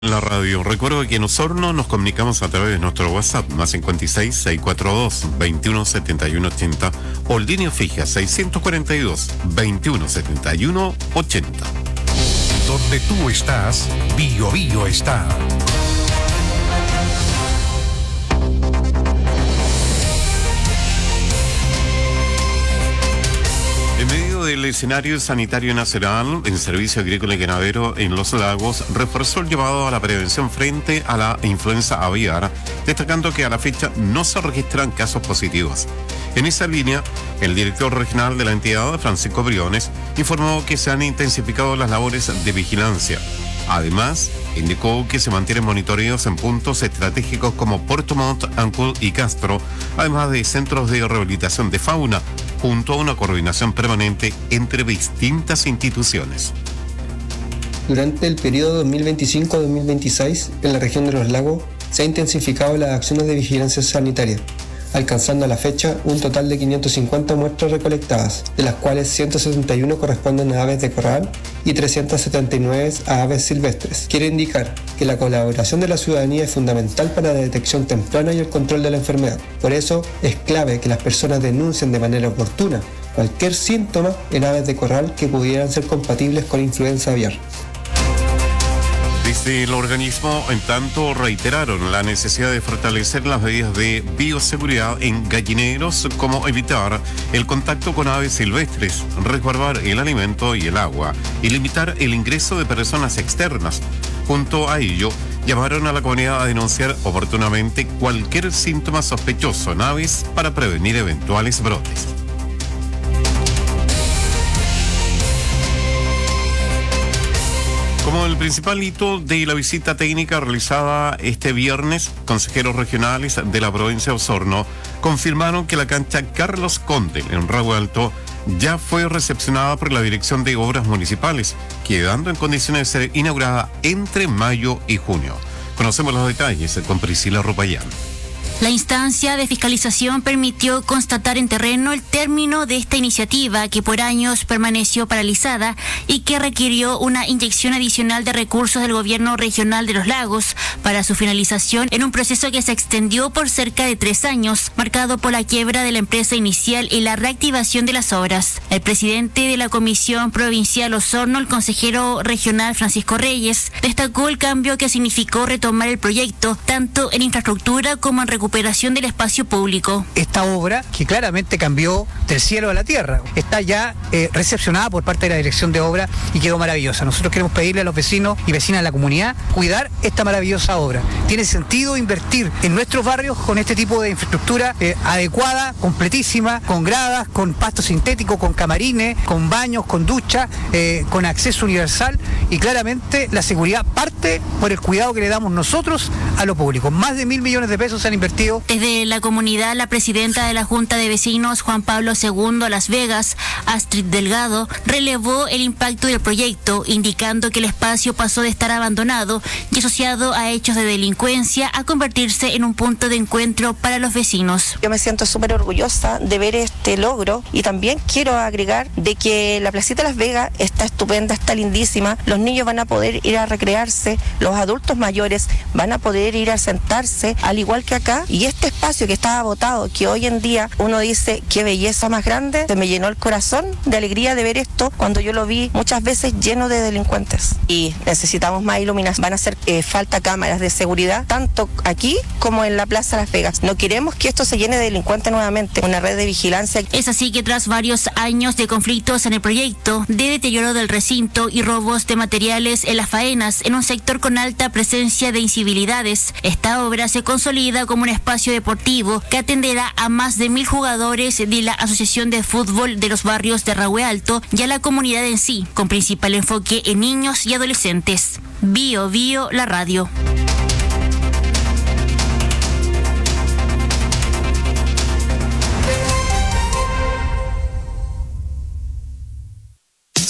La radio. Recuerdo que en Osorno nos comunicamos a través de nuestro WhatsApp, más 56 642 21 71 80 o línea fija 642 21 71 80. Donde tú estás, Bio Bio está. En medio del escenario sanitario nacional, el Servicio Agrícola y Ganadero en Los Lagos reforzó el llamado a la prevención frente a la influenza aviar, destacando que a la fecha no se registran casos positivos. En esa línea, el director regional de la entidad, Francisco Briones, informó que se han intensificado las labores de vigilancia. Además, indicó que se mantienen monitoreos en puntos estratégicos como Puerto Montt, Ancud y Castro, además de centros de rehabilitación de fauna, junto a una coordinación permanente entre distintas instituciones. Durante el periodo 2025-2026, en la región de Los Lagos, se han intensificado las acciones de vigilancia sanitaria, alcanzando a la fecha un total de 550 muestras recolectadas, de las cuales 171 corresponden a aves de corral y 379 a aves silvestres. Quiere indicar que la colaboración de la ciudadanía es fundamental para la detección temprana y el control de la enfermedad. Por eso es clave que las personas denuncien de manera oportuna cualquier síntoma en aves de corral que pudieran ser compatibles con influenza aviar. Desde el organismo, en tanto, reiteraron la necesidad de fortalecer las medidas de bioseguridad en gallineros, como evitar el contacto con aves silvestres, resguardar el alimento y el agua y limitar el ingreso de personas externas. Junto a ello, llamaron a la comunidad a denunciar oportunamente cualquier síntoma sospechoso en aves para prevenir eventuales brotes. Como el principal hito de la visita técnica realizada este viernes, consejeros regionales de la provincia de Osorno confirmaron que la cancha Carlos Conde en Rago Alto ya fue recepcionada por la Dirección de Obras Municipales, quedando en condiciones de ser inaugurada entre mayo y junio. Conocemos los detalles con Priscila Rupayán. La instancia de fiscalización permitió constatar en terreno el término de esta iniciativa que por años permaneció paralizada y que requirió una inyección adicional de recursos del gobierno regional de Los Lagos para su finalización en un proceso que se extendió por cerca de 3 años, marcado por la quiebra de la empresa inicial y la reactivación de las obras. El presidente de la Comisión Provincial Osorno, el consejero regional Francisco Reyes, destacó el cambio que significó retomar el proyecto, tanto en infraestructura como en recuperación del espacio público. Esta obra, que claramente cambió del cielo a la tierra, está ya recepcionada por parte de la Dirección de Obra y quedó maravillosa. Nosotros queremos pedirle a los vecinos y vecinas de la comunidad cuidar esta maravillosa obra. Tiene sentido invertir en nuestros barrios con este tipo de infraestructura adecuada, completísima, con gradas, con pasto sintético, con camarines, con baños, con ducha, con acceso universal, y claramente la seguridad parte por el cuidado que le damos nosotros a lo público. Más de 1.000 millones de pesos se han invertido. Desde la comunidad, la presidenta de la Junta de Vecinos, Juan Pablo II Las Vegas, Astrid Delgado, relevó el impacto del proyecto, indicando que el espacio pasó de estar abandonado y asociado a hechos de delincuencia a convertirse en un punto de encuentro para los vecinos. Yo me siento súper orgullosa de ver este logro, y también quiero agregar de que la placita Las Vegas está estupenda, está lindísima. Los niños van a poder ir a recrearse, los adultos mayores van a poder ir a sentarse, al igual que acá. Y este espacio que estaba botado, que hoy en día uno dice qué belleza más grande, se me llenó el corazón de alegría de ver esto cuando yo lo vi muchas veces lleno de delincuentes. Y necesitamos más iluminación. Van a hacer falta cámaras de seguridad, tanto aquí como en la Plaza Las Vegas. No queremos que esto se llene de delincuentes nuevamente, una red de vigilancia. Es así que tras varios años de conflictos en el proyecto, de deterioro del recinto y robos de materiales en las faenas en un sector con alta presencia de incivilidades, esta obra se consolida como un espacio deportivo que atenderá a más de 1.000 jugadores de la Asociación de Fútbol de los Barrios de Rahue Alto y a la comunidad en sí, con principal enfoque en niños y adolescentes. Bio Bio, la radio.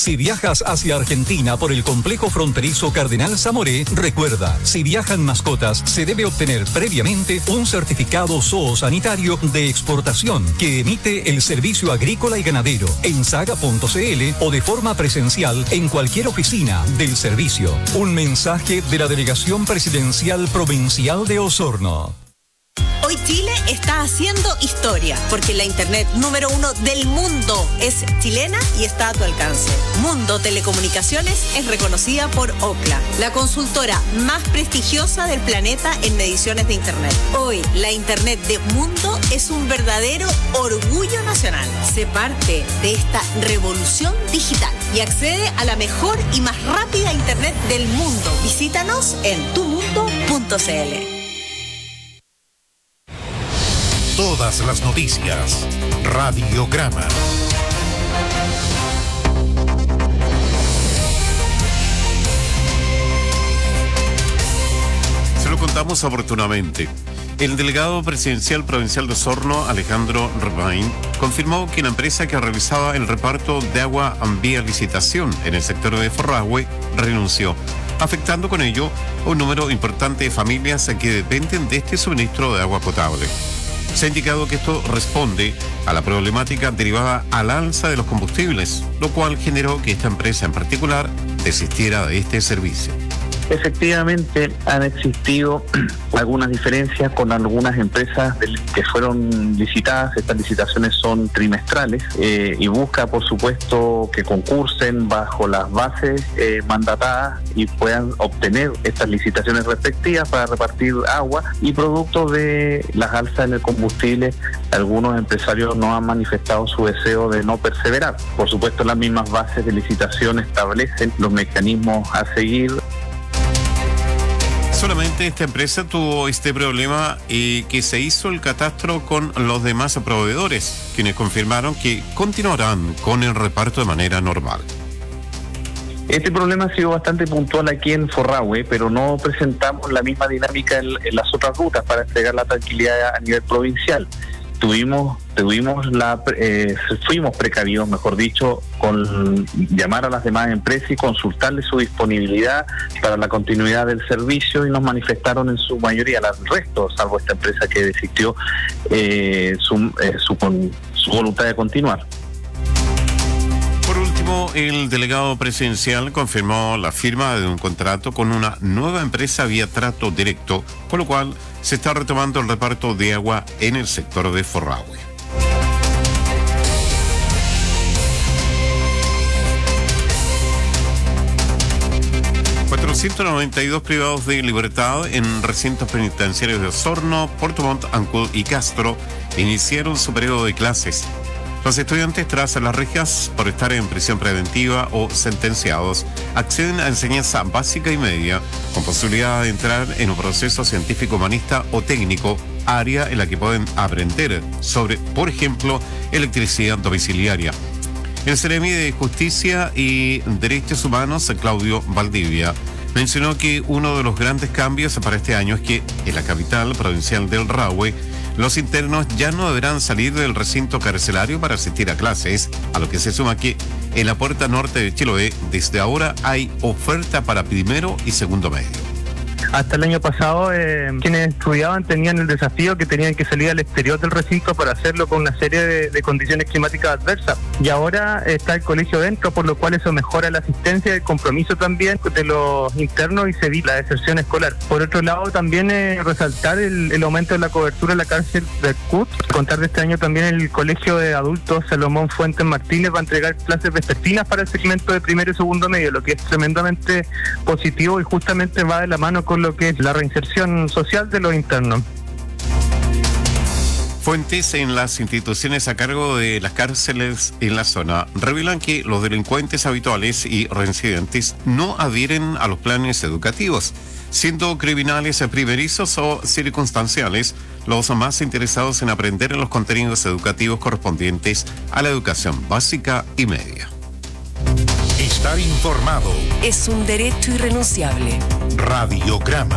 Si viajas hacia Argentina por el complejo fronterizo Cardenal Zamoré, recuerda, si viajan mascotas, se debe obtener previamente un certificado zoosanitario de exportación que emite el Servicio Agrícola y Ganadero en saga.cl o de forma presencial en cualquier oficina del servicio. Un mensaje de la Delegación Presidencial Provincial de Osorno. Hoy Chile está haciendo historia, porque la internet número 1 del mundo es chilena y está a tu alcance. Mundo Telecomunicaciones es reconocida por Ookla, la consultora más prestigiosa del planeta en mediciones de internet. Hoy, la internet de Mundo es un verdadero orgullo nacional. Sé parte de esta revolución digital y accede a la mejor y más rápida internet del mundo. Visítanos en tumundo.cl. Todas las noticias. Radiograma. Se lo contamos oportunamente. El delegado presidencial provincial de Osorno, Alejandro Rebain, confirmó que la empresa que realizaba el reparto de agua vía licitación en el sector de Forrahue renunció, afectando con ello a un número importante de familias que dependen de este suministro de agua potable. Se ha indicado que esto responde a la problemática derivada al alza de los combustibles, lo cual generó que esta empresa en particular desistiera de este servicio. Efectivamente, han existido algunas diferencias con algunas empresas que fueron licitadas. Estas licitaciones son trimestrales y busca, por supuesto, que concursen bajo las bases mandatadas y puedan obtener estas licitaciones respectivas para repartir agua. Y producto de las alzas en el combustible, algunos empresarios no han manifestado su deseo de no perseverar. Por supuesto, las mismas bases de licitación establecen los mecanismos a seguir. Solamente esta empresa tuvo este problema que se hizo el catastro con los demás proveedores, quienes confirmaron que continuarán con el reparto de manera normal. Este problema ha sido bastante puntual aquí en Forrahue, pero no presentamos la misma dinámica en las otras rutas para entregar la tranquilidad a nivel provincial. Fuimos precavidos, mejor dicho, con llamar a las demás empresas y consultarles su disponibilidad para la continuidad del servicio, y nos manifestaron en su mayoría, el resto, salvo esta empresa que desistió, su voluntad de continuar. Por último, el delegado presidencial confirmó la firma de un contrato con una nueva empresa vía trato directo, con lo cual se está retomando el reparto de agua en el sector de Forrahue. ...492 privados de libertad en recintos penitenciarios de Osorno, Puerto Montt, Ancud y Castro iniciaron su periodo de clases. Los estudiantes, tras las rejas por estar en prisión preventiva o sentenciados, acceden a enseñanza básica y media, con posibilidad de entrar en un proceso científico, humanista o técnico, área en la que pueden aprender sobre, por ejemplo, electricidad domiciliaria. El Seremi de Justicia y Derechos Humanos, Claudio Valdivia, mencionó que uno de los grandes cambios para este año es que en la capital provincial del Rahue, los internos ya no deberán salir del recinto carcelario para asistir a clases, a lo que se suma que en la puerta norte de Chiloé desde ahora hay oferta para primero y segundo medio. Hasta el año pasado, quienes estudiaban tenían el desafío que tenían que salir al exterior del recinto para hacerlo con una serie de condiciones climáticas adversas. Y ahora está el colegio dentro, por lo cual eso mejora la asistencia y el compromiso también de los internos y se evita la deserción escolar. Por otro lado, también resaltar el aumento de la cobertura en la cárcel de CUT. Contar de este año también el colegio de adultos Salomón Fuentes Martínez va a entregar clases vespertinas para el segmento de primero y segundo medio, lo que es tremendamente positivo y justamente va de la mano con lo que es la reinserción social de los internos. Fuentes en las instituciones a cargo de las cárceles en la zona revelan que los delincuentes habituales y reincidentes no adhieren a los planes educativos, siendo criminales primerizos o circunstanciales los más interesados en aprender en los contenidos educativos correspondientes a la educación básica y media. Estar informado es un derecho irrenunciable. Radiograma.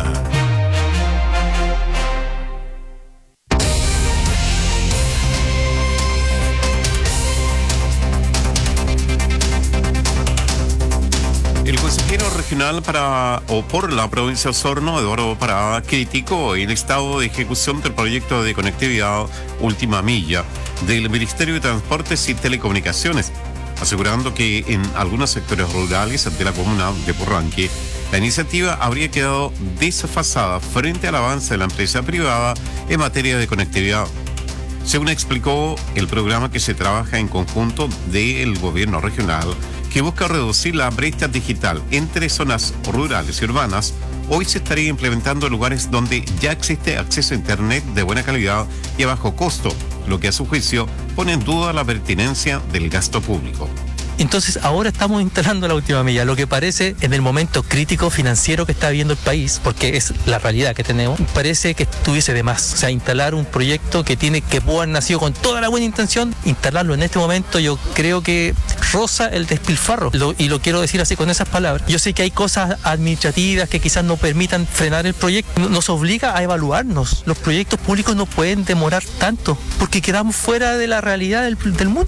consejero regional por la provincia de Osorno, Eduardo Parada, criticó el estado de ejecución del proyecto de conectividad Última Milla del Ministerio de Transportes y Telecomunicaciones, asegurando que en algunos sectores rurales de la comuna de Purranque la iniciativa habría quedado desfasada frente al avance de la empresa privada en materia de conectividad. Según explicó, el programa que se trabaja en conjunto del gobierno regional, que busca reducir la brecha digital entre zonas rurales y urbanas, hoy se estaría implementando en lugares donde ya existe acceso a Internet de buena calidad y a bajo costo, lo que a su juicio pone en duda la pertinencia del gasto público. Entonces ahora estamos instalando la última milla, lo que parece en el momento crítico financiero que está viviendo el país, porque es la realidad que tenemos, parece que estuviese de más. O sea, instalar un proyecto que pudo haber nacido con toda la buena intención, instalarlo en este momento yo creo que roza el despilfarro, y lo quiero decir así con esas palabras. Yo sé que hay cosas administrativas que quizás no permitan frenar el proyecto, nos obliga a evaluarnos. Los proyectos públicos no pueden demorar tanto, porque quedamos fuera de la realidad del mundo.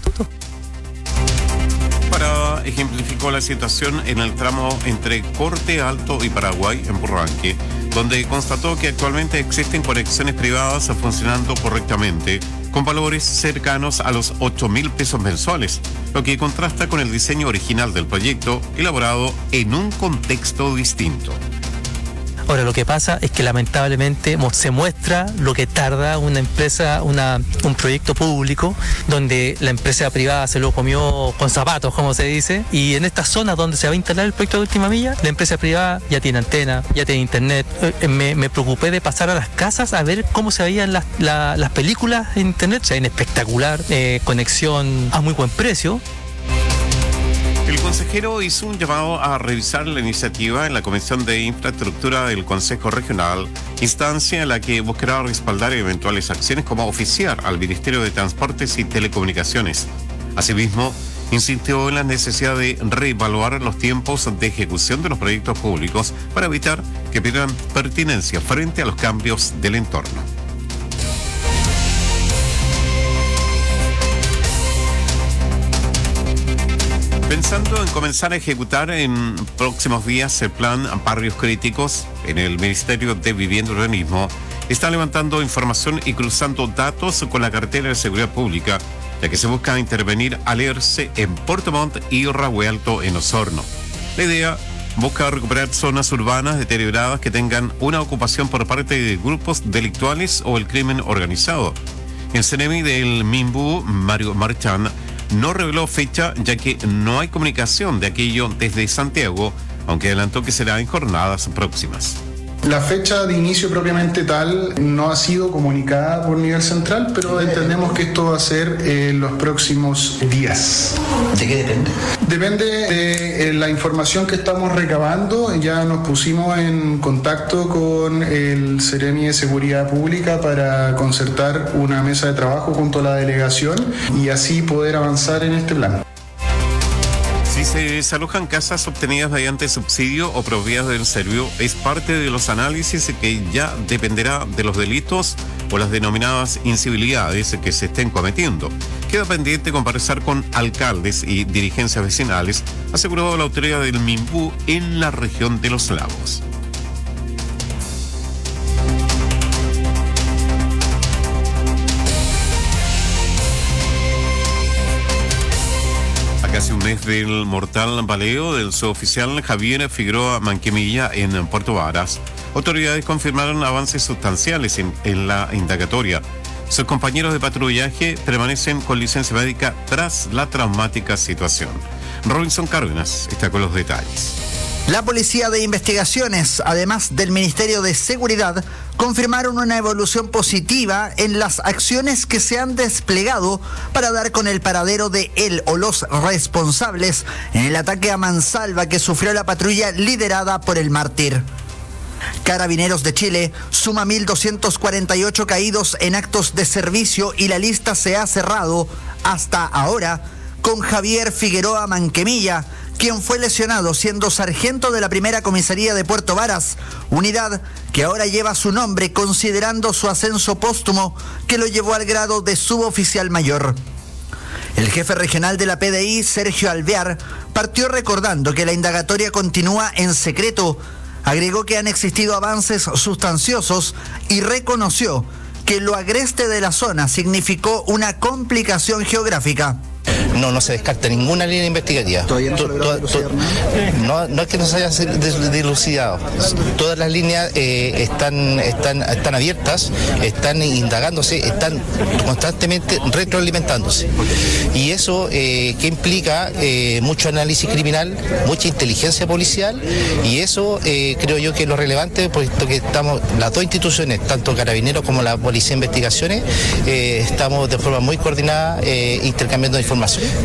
Parada ejemplificó la situación en el tramo entre Corte Alto y Paraguay en Purranque, donde constató que actualmente existen conexiones privadas funcionando correctamente, con valores cercanos a los 8.000 pesos mensuales, lo que contrasta con el diseño original del proyecto, elaborado en un contexto distinto. Ahora, lo que pasa es que lamentablemente se muestra lo que tarda una empresa, un proyecto público, donde la empresa privada se lo comió con zapatos, como se dice, y en estas zonas donde se va a instalar el proyecto de Última Milla, la empresa privada ya tiene antena, ya tiene internet. Me preocupé de pasar a las casas a ver cómo se veían las películas en internet, se ven espectacular, conexión a muy buen precio. El consejero hizo un llamado a revisar la iniciativa en la Comisión de Infraestructura del Consejo Regional, instancia en la que buscará respaldar eventuales acciones como oficiar al Ministerio de Transportes y Telecomunicaciones. Asimismo, insistió en la necesidad de reevaluar los tiempos de ejecución de los proyectos públicos para evitar que pierdan pertinencia frente a los cambios del entorno. Pensando en comenzar a ejecutar en próximos días el plan Barrios Críticos, en el Ministerio de Vivienda y Urbanismo está levantando información y cruzando datos con la cartera de Seguridad Pública, ya que se busca intervenir al ERCE en Puerto Montt y Rahue Alto en Osorno. La idea busca recuperar zonas urbanas deterioradas que tengan una ocupación por parte de grupos delictuales o el crimen organizado. El CNEMI del MIMBU, Mario Marchán, no reveló fecha, ya que no hay comunicación de aquello desde Santiago, aunque adelantó que será en jornadas próximas. La fecha de inicio propiamente tal no ha sido comunicada por nivel central, pero entendemos que esto va a ser en los próximos días. ¿De qué depende? Depende de la información que estamos recabando. Ya nos pusimos en contacto con el Ceremi de Seguridad Pública para concertar una mesa de trabajo junto a la delegación y así poder avanzar en este plan. Si se desalojan casas obtenidas mediante subsidio o propiedades del servicio, es parte de los análisis que ya dependerá de los delitos o las denominadas incivilidades que se estén cometiendo. Queda pendiente conversar con alcaldes y dirigencias vecinales, aseguró la autoridad del MIMBU en la región de Los Lagos. Casi un mes del mortal baleo del suboficial Javier Figueroa Manquemilla en Puerto Varas, autoridades confirmaron avances sustanciales en la indagatoria. Sus compañeros de patrullaje permanecen con licencia médica tras la traumática situación. Robinson Cárdenas está con los detalles. La Policía de Investigaciones, además del Ministerio de Seguridad, confirmaron una evolución positiva en las acciones que se han desplegado para dar con el paradero de él o los responsables en el ataque a mansalva que sufrió la patrulla liderada por el mártir. Carabineros de Chile suma 1.248 caídos en actos de servicio y la lista se ha cerrado hasta ahora con Javier Figueroa Manquemilla, quien fue lesionado siendo sargento de la primera comisaría de Puerto Varas, unidad que ahora lleva su nombre considerando su ascenso póstumo que lo llevó al grado de suboficial mayor. El jefe regional de la PDI, Sergio Alvear, partió recordando que la indagatoria continúa en secreto. Agregó que han existido avances sustanciosos y reconoció que lo agreste de la zona significó una complicación geográfica. No se descarta ninguna línea investigativa. ¿Todavía no se logró dilucidar nada? No es que no se haya dilucidado. Todas las líneas están abiertas, están indagándose, están constantemente retroalimentándose. Y eso que implica mucho análisis criminal, mucha inteligencia policial, y eso creo yo que es lo relevante, puesto que estamos, las dos instituciones, tanto Carabineros como la Policía de Investigaciones, estamos de forma muy coordinada intercambiando información.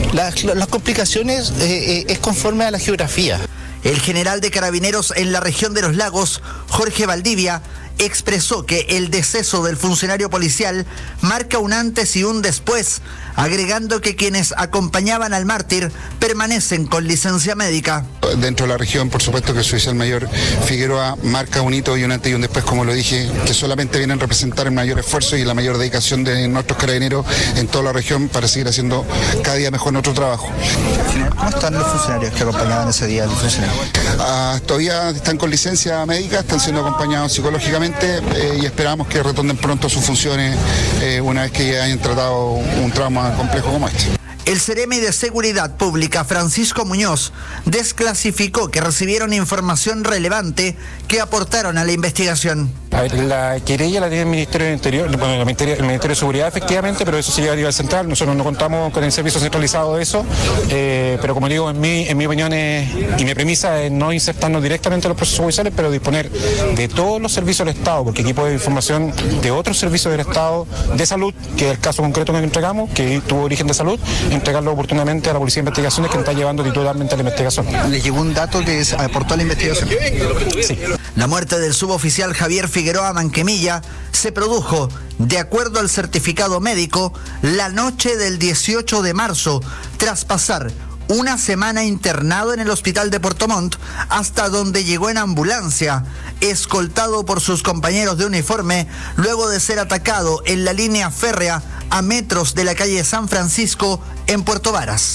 Las complicaciones es conforme a la geografía. El general de Carabineros en la región de los Lagos, Jorge Valdivia, expresó que el deceso del funcionario policial marca un antes y un después, agregando que quienes acompañaban al mártir permanecen con licencia médica. Dentro de la región, por supuesto que el oficial mayor Figueroa marca un hito y un antes y un después, como lo dije, que solamente vienen a representar el mayor esfuerzo y la mayor dedicación de nuestros carabineros en toda la región para seguir haciendo cada día mejor nuestro trabajo. ¿Cómo están los funcionarios que acompañaban ese día al funcionario? Todavía están con licencia médica, están siendo acompañados psicológicamente y esperamos que retornen pronto a sus funciones una vez que hayan tratado un trauma complejo como este. El Ceremi de Seguridad Pública, Francisco Muñoz, desclasificó que recibieron información relevante que aportaron a la investigación. A ver, la querella la tiene el Ministerio del Interior, bueno, el Ministerio de Seguridad efectivamente, pero eso se lleva a nivel central. Nosotros no contamos con el servicio centralizado de eso, pero como digo, en mi opinión y mi premisa es no insertarnos directamente en los procesos judiciales, pero disponer de todos los servicios del Estado, porque aquí puede haber información de otros servicios del Estado de salud, que es el caso concreto que entregamos, que tuvo origen de salud, entregarlo oportunamente a la Policía de Investigaciones, que está llevando titularmente a la investigación. ¿Les llegó un dato que aportó a la investigación? Sí. La muerte del suboficial Javier Figueroa Manquemilla se produjo, de acuerdo al certificado médico, la noche del 18 de marzo, tras pasar una semana internado en el hospital de Puerto Montt, hasta donde llegó en ambulancia, escoltado por sus compañeros de uniforme, luego de ser atacado en la línea férrea a metros de la calle San Francisco en Puerto Varas.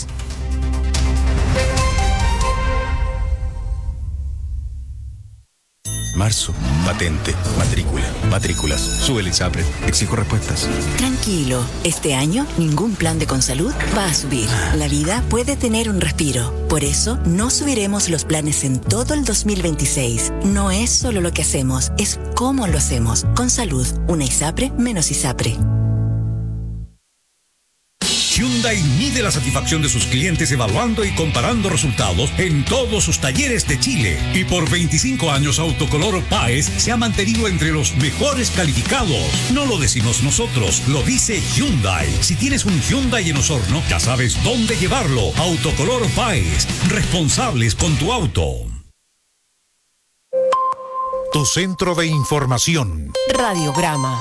Marzo, patente, matrícula, matrículas, sube el ISAPRE, exijo respuestas. Tranquilo, este año ningún plan de Consalud va a subir. La vida puede tener un respiro. Por eso no subiremos los planes en todo el 2026. No es solo lo que hacemos, es cómo lo hacemos. Consalud, una ISAPRE menos ISAPRE. Hyundai mide la satisfacción de sus clientes evaluando y comparando resultados en todos sus talleres de Chile. Y por 25 años Autocolor Páez se ha mantenido entre los mejores calificados. No lo decimos nosotros, lo dice Hyundai. Si tienes un Hyundai en Osorno, ya sabes dónde llevarlo. Autocolor Páez, responsables con tu auto. Tu centro de información. Radiograma.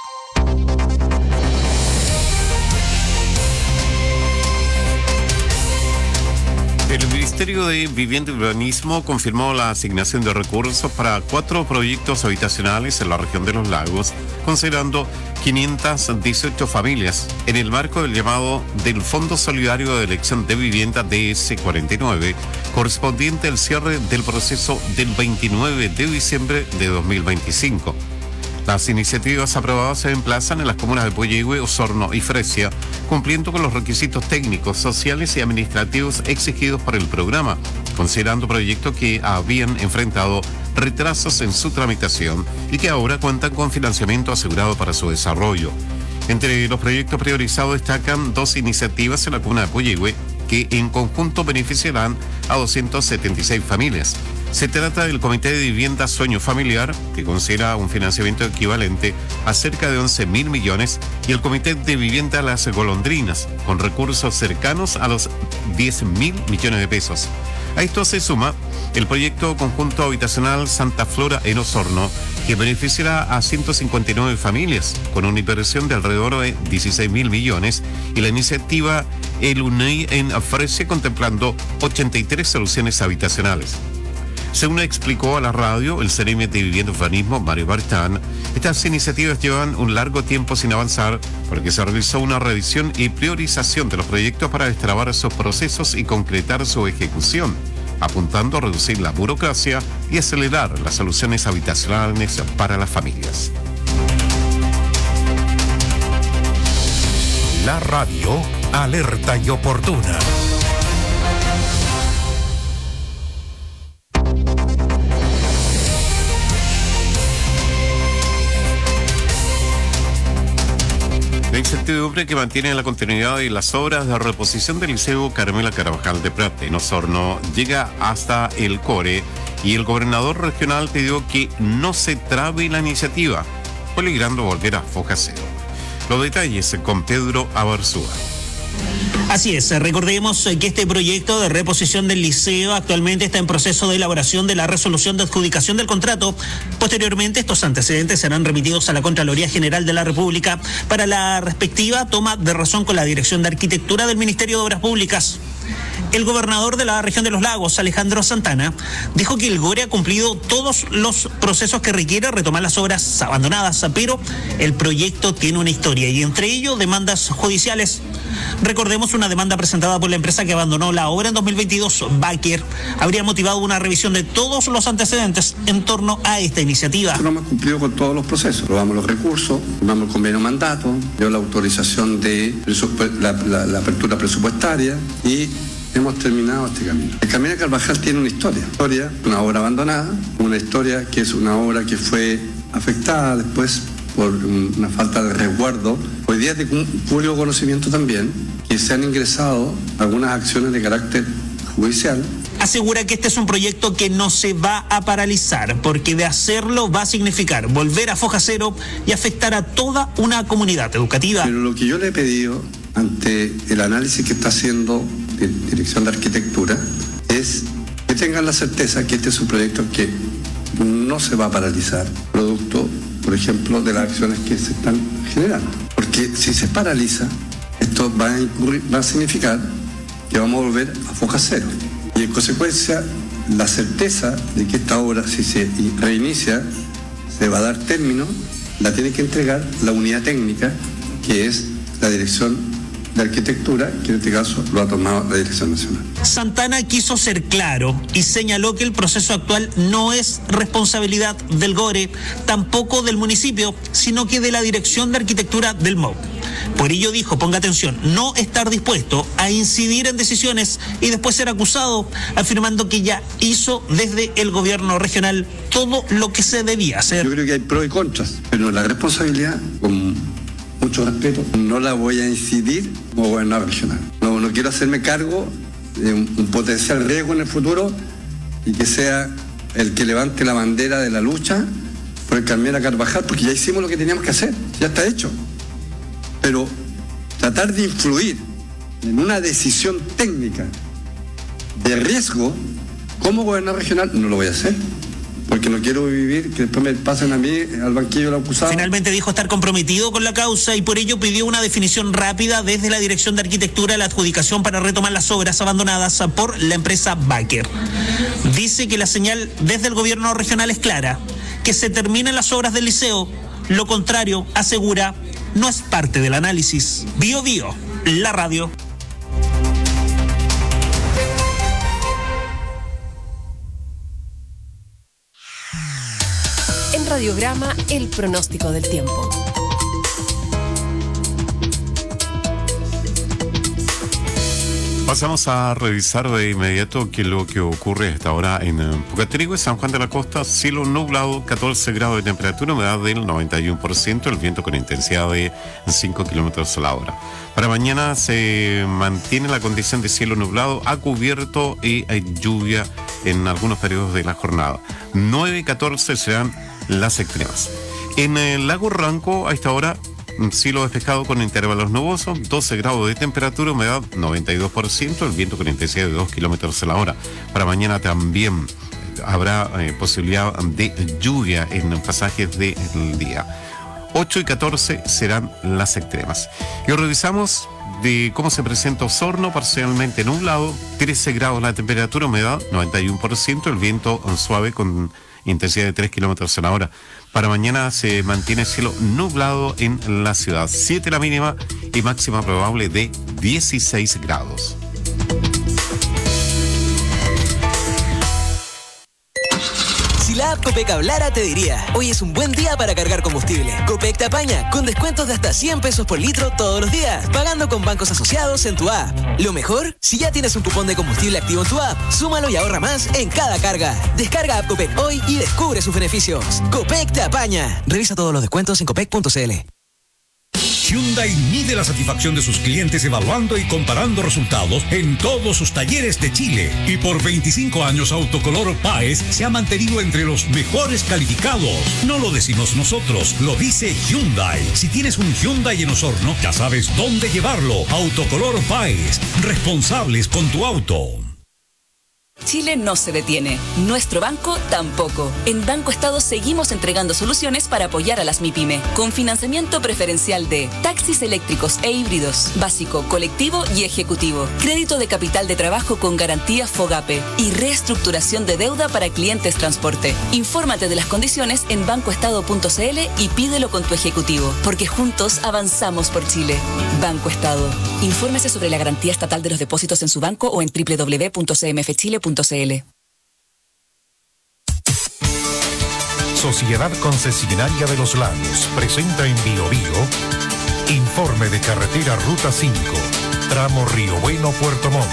El Ministerio de Vivienda y Urbanismo confirmó la asignación de recursos para 4 proyectos habitacionales en la región de los Lagos, considerando 518 familias, en el marco del llamado del Fondo Solidario de Elección de Vivienda DS49, correspondiente al cierre del proceso del 29 de diciembre de 2025. Las iniciativas aprobadas se emplazan en las comunas de Puyehue, Osorno y Fresia, cumpliendo con los requisitos técnicos, sociales y administrativos exigidos por el programa, considerando proyectos que habían enfrentado retrasos en su tramitación y que ahora cuentan con financiamiento asegurado para su desarrollo. Entre los proyectos priorizados destacan 2 iniciativas en la comuna de Puyehue que en conjunto beneficiarán a 276 familias. Se trata del Comité de Vivienda Sueño Familiar, que considera un financiamiento equivalente a cerca de 11.000 millones, y el Comité de Vivienda Las Golondrinas, con recursos cercanos a los 10.000 millones de pesos. A esto se suma el proyecto conjunto habitacional Santa Flora en Osorno, que beneficiará a 159 familias, con una inversión de alrededor de 16.000 millones, y la iniciativa El UNEI en Fresia, contemplando 83 soluciones habitacionales. Según explicó a la radio el Ceremi de Vivienda y Urbanismo, Mario Bartán, estas iniciativas llevan un largo tiempo sin avanzar porque se realizó una revisión y priorización de los proyectos para destrabar sus procesos y concretar su ejecución, apuntando a reducir la burocracia y acelerar las soluciones habitacionales para las familias. La radio alerta y oportuna. La incertidumbre que mantiene la continuidad de las obras de reposición del Liceo Carmela Carvajal de Prat en Osorno llega hasta el CORE y el gobernador regional pidió que no se trabe la iniciativa, peligrando volver a foja cero. Los detalles con Pedro Abarzúa. Así es, recordemos que este proyecto de reposición del liceo actualmente está en proceso de elaboración de la resolución de adjudicación del contrato. Posteriormente, estos antecedentes serán remitidos a la Contraloría General de la República para la respectiva toma de razón con la Dirección de Arquitectura del Ministerio de Obras Públicas. El gobernador de la región de los Lagos, Alejandro Santana, dijo que el GORE ha cumplido todos los procesos que requiere retomar las obras abandonadas, pero el proyecto tiene una historia y entre ello demandas judiciales. Recordemos una demanda presentada por la empresa que abandonó la obra en 2022, Baker, habría motivado una revisión de todos los antecedentes en torno a esta iniciativa. No hemos cumplido con todos los procesos, aprobamos los recursos, firmamos el convenio mandato, dio la autorización de la apertura presupuestaria y hemos terminado este camino. El Camino de Carvajal tiene una historia, una obra abandonada, una historia que es una obra que fue afectada después por una falta de resguardo. Hoy día es de público conocimiento también que se han ingresado algunas acciones de carácter judicial. Asegura que este es un proyecto que no se va a paralizar, porque de hacerlo va a significar volver a foja cero y afectar a toda una comunidad educativa. Pero lo que yo le he pedido ante el análisis que está haciendo la Dirección de Arquitectura es que tengan la certeza que este es un proyecto que no se va a paralizar, producto, por ejemplo, de las acciones que se están generando. Porque si se paraliza, esto va a significar que vamos a volver a foja cero. Y en consecuencia, la certeza de que esta obra, si se reinicia, se va a dar término, la tiene que entregar la unidad técnica, que es la Dirección de Arquitectura, que en este caso lo ha tomado la Dirección Nacional. Santana quiso ser claro y señaló que el proceso actual no es responsabilidad del GORE, tampoco del municipio, sino que de la Dirección de Arquitectura del MOB. Por ello dijo, ponga atención, no estar dispuesto a incidir en decisiones y después ser acusado, afirmando que ya hizo desde el gobierno regional todo lo que se debía hacer. Yo creo que hay pros y contras, pero la responsabilidad, con mucho respeto, no la voy a incidir como gobernador regional. No quiero hacerme cargo de un potencial riesgo en el futuro y que sea el que levante la bandera de la lucha por el Carmela Carvajal, porque ya hicimos lo que teníamos que hacer, ya está hecho. Pero tratar de influir en una decisión técnica de riesgo como gobernador regional no lo voy a hacer, porque no quiero vivir que después me pasen a mí al banquillo del acusado. Finalmente dijo estar comprometido con la causa y por ello pidió una definición rápida desde la Dirección de Arquitectura de la adjudicación para retomar las obras abandonadas por la empresa Baker. Dice que la señal desde el gobierno regional es clara, que se terminen las obras del liceo. Lo contrario, asegura, no es parte del análisis. Bio, la radio. En Radiograma, el pronóstico del tiempo. Pasamos a revisar de inmediato qué es lo que ocurre hasta ahora en Pucatrigüe, San Juan de la Costa, cielo nublado, 14 grados de temperatura, humedad del 91%, el viento con intensidad de 5 kilómetros a la hora. Para mañana se mantiene la condición de cielo nublado, a cubierto y hay lluvia en algunos periodos de la jornada. 9 y 14 serán las extremas. En el lago Ranco, a esta hora, cielo despejado con intervalos nubosos, 12 grados de temperatura, humedad 92%, el viento con intensidad de 2 kilómetros a la hora. Para mañana también habrá posibilidad de lluvia en pasajes del día. 8 y 14 serán las extremas. Y revisamos de cómo se presenta Osorno, parcialmente nublado, 13 grados la temperatura, humedad 91%, el viento suave con intensidad de 3 kilómetros en la hora. Para mañana se mantiene cielo nublado en la ciudad, 7 la mínima y máxima probable de 16 grados. Si la app Copec hablara, te diría: hoy es un buen día para cargar combustible. Copec te apaña con descuentos de hasta 100 pesos por litro todos los días, pagando con bancos asociados en tu app. Lo mejor, si ya tienes un cupón de combustible activo en tu app, súmalo y ahorra más en cada carga. Descarga app Copec hoy y descubre sus beneficios. Copec te apaña. Revisa todos los descuentos en copec.cl. Hyundai mide la satisfacción de sus clientes evaluando y comparando resultados en todos sus talleres de Chile. Y por 25 años Autocolor Páez se ha mantenido entre los mejores calificados. No lo decimos nosotros, lo dice Hyundai. Si tienes un Hyundai en Osorno, ya sabes dónde llevarlo. Autocolor Páez, responsables con tu auto. Chile no se detiene. Nuestro banco tampoco. En Banco Estado seguimos entregando soluciones para apoyar a las MIPYME, con financiamiento preferencial de taxis eléctricos e híbridos, básico, colectivo y ejecutivo, crédito de capital de trabajo con garantía FOGAPE y reestructuración de deuda para clientes transporte. Infórmate de las condiciones en bancoestado.cl y pídelo con tu ejecutivo, porque juntos avanzamos por Chile. Banco Estado. Infórmese sobre la garantía estatal de los depósitos en su banco o en www.cmfchile.cl. Sociedad Concesionaria de los Lagos presenta en Biobío informe de carretera Ruta 5, tramo Río Bueno, Puerto Montt.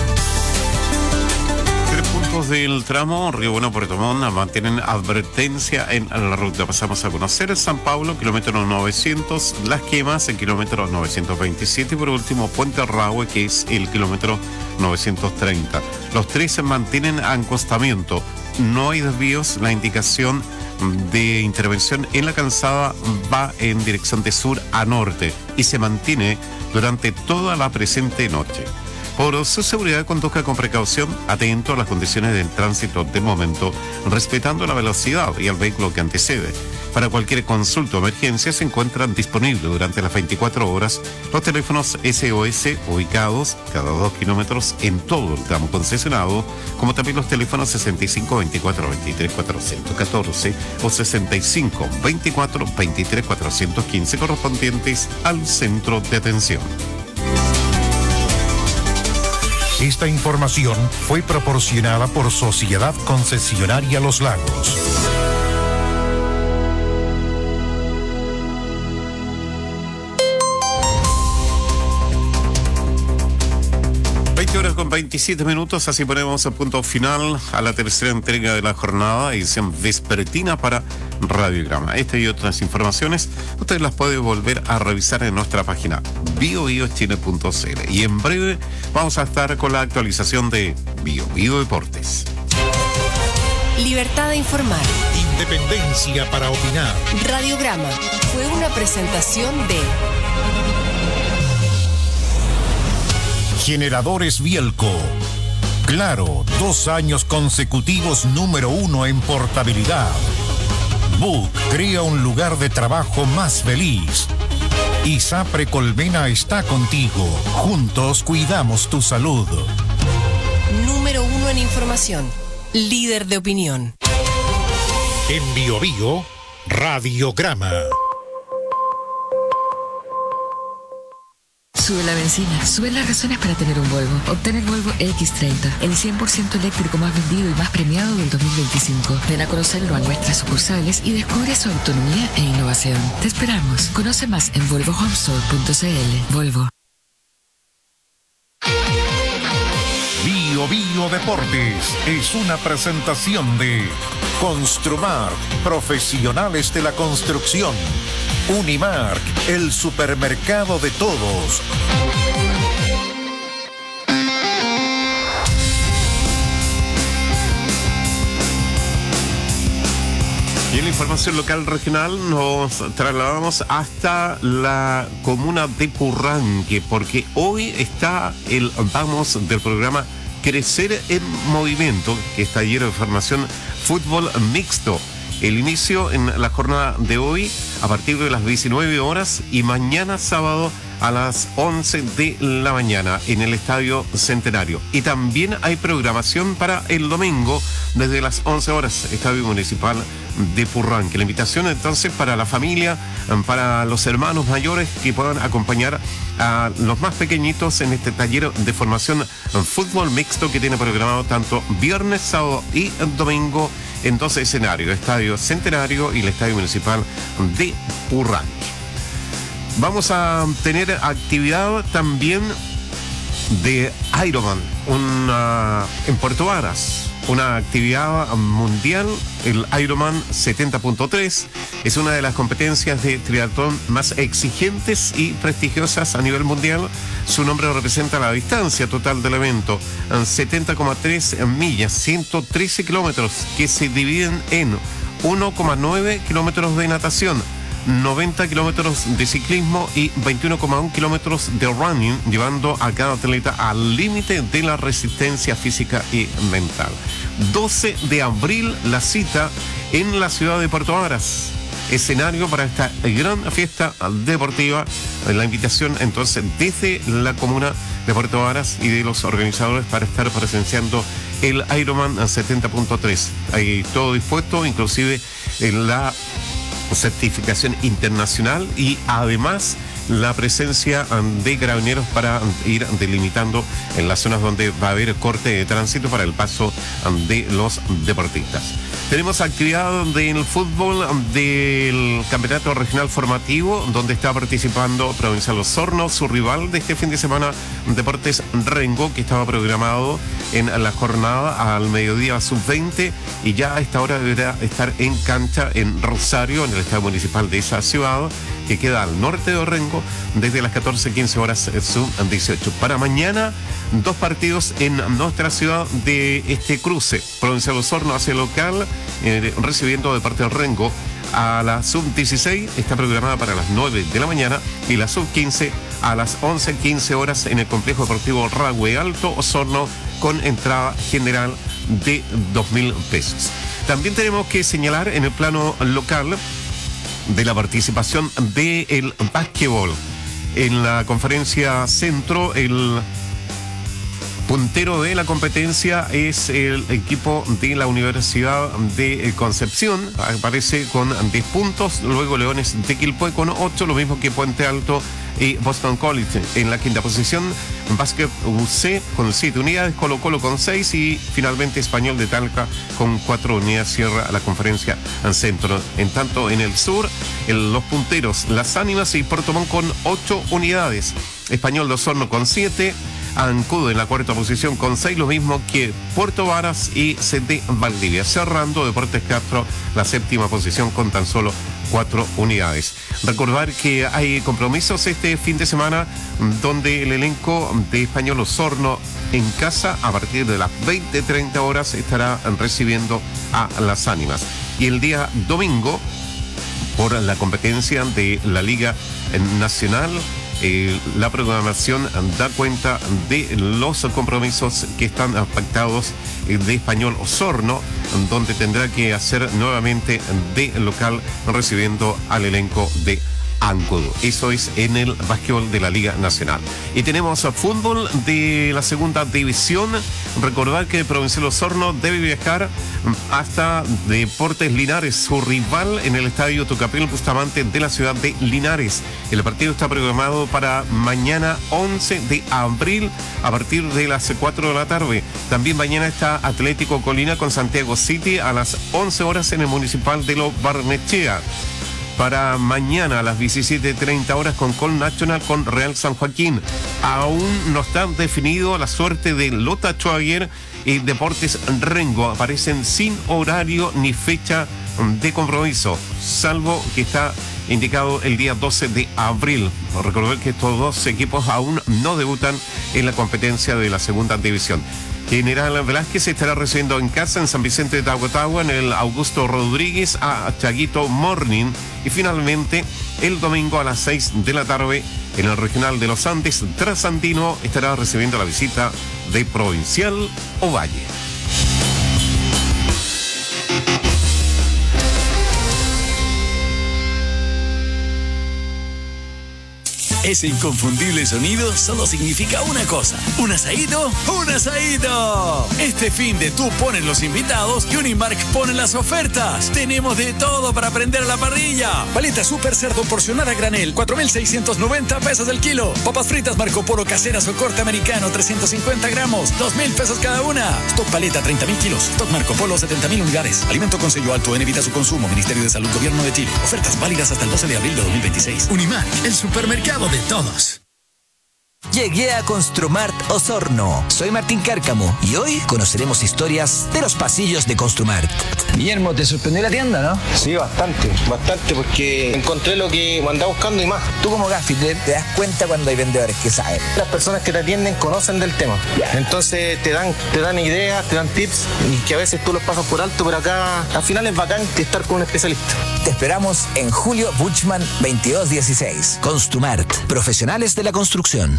3 puntos del tramo Río Bueno, Puerto Montt mantienen advertencia en la ruta. Pasamos a conocer San Pablo, kilómetro 900, Las Quemas, en kilómetro 927 y por último Puente Rahue, que es el kilómetro 930. Los tres se mantienen acostamiento. No hay desvíos. La indicación de intervención en la calzada va en dirección de sur a norte y se mantiene durante toda la presente noche. Por su seguridad, conduzca con precaución, atento a las condiciones del tránsito del momento, respetando la velocidad y al vehículo que antecede. Para cualquier consulta o emergencia se encuentran disponibles durante las 24 horas los teléfonos SOS ubicados cada 2 kilómetros en todo el tramo concesionado, como también los teléfonos 65 24 23 414 o 65 24 23 415 correspondientes al centro de atención. Esta información fue proporcionada por Sociedad Concesionaria Los Lagos. 27 minutos, así ponemos el punto final a la tercera entrega de la jornada, edición vespertina para Radiograma. Esta y otras informaciones usted las puede volver a revisar en nuestra página biobiochile.cl y en breve vamos a estar con la actualización de Bio Deportes. Libertad de informar. Independencia para opinar. Radiograma fue una presentación de Generadores Bielco. Claro, 2 años consecutivos número 1 en portabilidad. Book crea un lugar de trabajo más feliz. ISAPRE Colmena está contigo. Juntos cuidamos tu salud. Número 1 en información. Líder de opinión. En Biobío, Radiograma. Sube la benzina, sube las razones para tener un Volvo. Obtén el Volvo X30, el 100% eléctrico más vendido y más premiado del 2025. Ven a conocerlo a nuestras sucursales y descubre su autonomía e innovación. Te esperamos. Conoce más en volvohomestore.cl. Volvo. Bio Deportes es una presentación de Construmark, profesionales de la construcción. Unimark, el supermercado de todos. Y en la información local regional nos trasladamos hasta la comuna de Purranque, porque hoy está el vamos del programa Crecer en Movimiento, que es taller de formación fútbol mixto. El inicio en la jornada de hoy a partir de las 19 horas y mañana sábado a las 11 de la mañana en el Estadio Centenario. Y también hay programación para el domingo desde las 11 horas, Estadio Municipal de Purranque. La invitación entonces para la familia, para los hermanos mayores que puedan acompañar a los más pequeñitos en este taller de formación en fútbol mixto que tiene programado tanto viernes, sábado y domingo en dos escenarios, Estadio Centenario y el Estadio Municipal de Purranque. Vamos a tener actividad también de Ironman en Puerto Varas, una actividad mundial. El Ironman 70.3 es una de las competencias de triatlón más exigentes y prestigiosas a nivel mundial. Su nombre representa la distancia total del evento, 70,3 millas, 113 kilómetros, que se dividen en 1,9 kilómetros de natación, 90 kilómetros de ciclismo y 21,1 kilómetros de running, llevando a cada atleta al límite de la resistencia física y mental. 12 de abril la cita en la ciudad de Puerto Varas, escenario para esta gran fiesta deportiva. La invitación entonces desde la comuna de Puerto Varas y de los organizadores para estar presenciando el Ironman 70.3. Hay todo dispuesto, inclusive en la certificación internacional y además la presencia de carabineros para ir delimitando en las zonas donde va a haber corte de tránsito para el paso de los deportistas. Tenemos actividad del fútbol del Campeonato Regional Formativo, donde está participando Provincial Osorno, su rival de este fin de semana, Deportes Rengo, que estaba programado en la jornada al mediodía sub-20 y ya a esta hora deberá estar en cancha en Rosario, en el estadio municipal de esa ciudad, que queda al norte de Orengo, desde las 14:15 horas sub-18. Para mañana, dos partidos en nuestra ciudad de este cruce. Provincial Osorno hace local, recibiendo de parte del Rengo a la sub-16, está programada para las 9 de la mañana, y la sub-15 a las 11:15 horas en el complejo deportivo Rahue Alto Osorno, con entrada general de 2.000 pesos. También tenemos que señalar en el plano local de la participación del básquetbol. En la conferencia centro, el puntero de la competencia es el equipo de la Universidad de Concepción, aparece con 10 puntos, luego Leones de Quilpué con 8, lo mismo que Puente Alto y Boston College. En la quinta posición, Básquet UC con 7 unidades, Colo Colo con 6 y finalmente Español de Talca con 4 unidades cierra la conferencia en centro. En tanto, en el sur, los punteros Las Ánimas y Puerto Montt con 8 unidades, Español de Osorno con 7, Ancudo en la cuarta posición con 6, lo mismo que Puerto Varas y CD Valdivia. Cerrando Deportes Castro la séptima posición con tan solo 4 unidades. Recordar que hay compromisos este fin de semana donde el elenco de Español Osorno en casa a partir de las 20:30 horas estará recibiendo a Las Ánimas. Y el día domingo, por la competencia de la Liga Nacional, la programación da cuenta de los compromisos que están pactados de Español Osorno, donde tendrá que hacer nuevamente de local recibiendo al elenco de Ancudo. Eso es en el básquetbol de la Liga Nacional. Y tenemos fútbol de la segunda división. Recordar que Provincial Osorno debe viajar hasta Deportes Linares, su rival en el estadio Tucapel Bustamante de la ciudad de Linares. El partido está programado para mañana 11 de abril a partir de las 4 de la tarde. También mañana está Atlético Colina con Santiago City a las 11 horas en el Municipal de Lo Barnechea. Para mañana a las 17:30 horas con Col Nacional con Real San Joaquín. Aún no está definido la suerte de Lota Schwager y Deportes Rengo. Aparecen sin horario ni fecha de compromiso, salvo que está indicado el día 12 de abril. Recordar que estos dos equipos aún no debutan en la competencia de la segunda división. General Velázquez estará recibiendo en casa en San Vicente de Tahuatahua en el Augusto Rodríguez a Chaguito Morning. Y finalmente, el domingo a las 6 de la tarde en el Regional de los Andes, Trasandino estará recibiendo la visita de Provincial Ovalle. Ese inconfundible sonido solo significa una cosa. ¿Un asadito? ¡Un asadito! Este fin de tú pones los invitados y Unimark pone las ofertas. Tenemos de todo para prender a la parrilla. Paleta Super Cerdo porcionada a granel, 4,690 pesos el kilo. Papas fritas Marco Polo caseras o corte americano, 350 gramos, 2,000 pesos cada una. Stock paleta, 30,000 kilos. Stock Marco Polo, 70,000 unidades. Alimento con sello alto en evita su consumo. Ministerio de Salud, Gobierno de Chile. Ofertas válidas hasta el 12 de abril de 2026. Unimark, el supermercado de todos. Llegué a Construmart Osorno. Soy Martín Cárcamo y hoy conoceremos historias de los pasillos de Construmart. Guillermo, ¿te sorprendió la tienda, no? Sí, bastante, porque encontré lo que andaba buscando y más. Tú como gaffiter te das cuenta cuando hay vendedores que saben. Las personas que te atienden conocen del tema. Entonces te dan ideas, te dan tips y que a veces tú los pasas por alto, pero acá al final es bacán estar con un especialista. Te esperamos en Julio Buchmann 2216. Construmart, profesionales de la construcción.